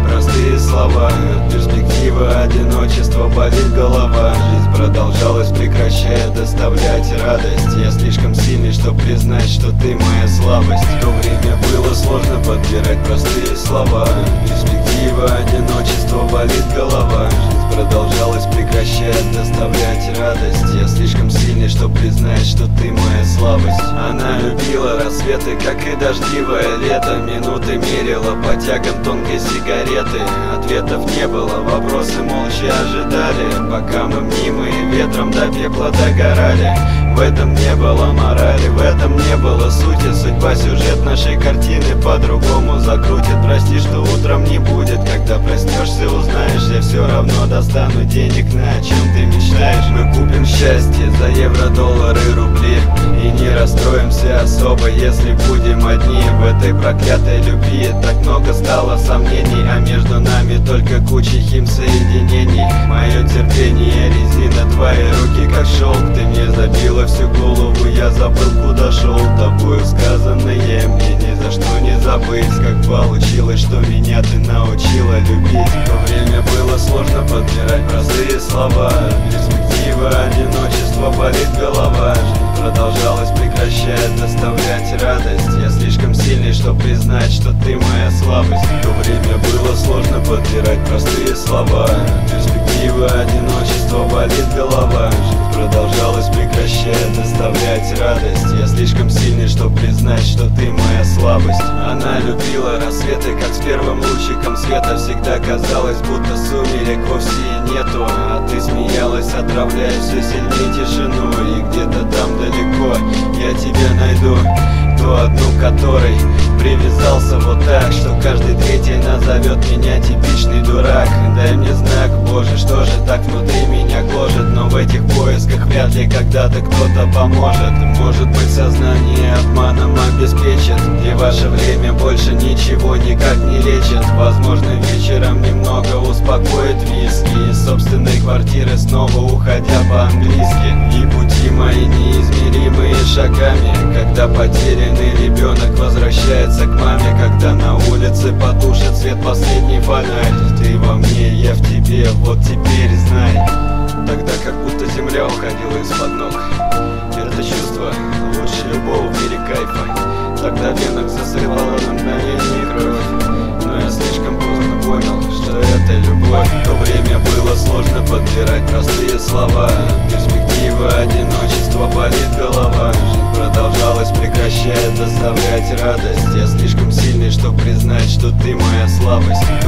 подбирать простые слова. От перспективы одиночества болит голова. Жизнь продолжалась, прекращая доставлять радость. Я слишком сильный, чтобы признать, что ты моя слабость. В то время было сложно подбирать простые слова. Перспектива одиночества болит голова. Жизнь продолжалась, прекращая доставлять радость. Я слишком сильный, чтобы признать, что ты моя слабость. Она любила рассветы, как и дождливое лето. Минуты мерила по тягам тонкой сигареты. Ответов не было, вопросы молча ожидали, пока мы мнимые ветром до пепла догорали. В этом не было морали, в этом не было сути. Судьба, сюжет нашей картины по-другому закрутит. Прости, что утром не будет, когда проснешься, узнаешь. Я все равно достану денег, на о чем ты мечтаешь. Мы купим счастье за евро, доллары, рубли, и не расстроимся особо, если будем одни. В этой проклятой любви так много стало сомнений, а между нами только куча химсоединений. Мое терпение резина, твои руки как шелк. Ты мне забила всю голову, я забыл, куда шел. Тобою сказанное мне ни за что не забыть. Как получилось, что меня ты научила любить. В то время было сложно подбирать простые слова. Перспектива одиночества болит голова. Жизнь продолжалась, прекращая доставлять радость. Я слишком сильный, чтобы признать, что ты моя слабость. В то время было сложно подбирать простые слова. Перспектива одиночества болит голова. Жизнь продолжалась, прекращая доставлять радость. Я слишком сильный, чтобы признать, что ты моя слабость. Она любила рассветы, как с первым лучиком света. Всегда казалось, будто сумерек вовсе и нету. А ты смеялась, отравляя все сильнее тишину. И где-то там далеко я тебя найду, ту одну, которой привязался вот так, что каждый третий назовет меня типичный дурак. Дай мне знак, Боже, что же так внутри меня гложет. Но в этих поисках вряд ли когда-то кто-то поможет. Может быть, сознание обманом обеспечит, и ваше время больше ничего никак не лечит. Возможно, вечером немного успокоит виски, из собственной квартиры снова уходя по-английски. И пути мои неизмеримые шагами, когда потерянный ребенок возвращается к маме, когда на улице потушит свет последний фонарь. Ты во мне, я в тебе, вот теперь знай. Тогда как будто земля уходила из-под ног. Это чувство лучше любого в мире кайфа. Тогда венок засыпала на мгновение кровь. Но я слишком поздно понял, что это любовь. В то время было сложно подбирать простые слова. Перспектива одиночества болит голова. Жизнь продолжалась, прекращая доставлять радость. Я слишком сильный, чтобы признать, что ты моя слабость.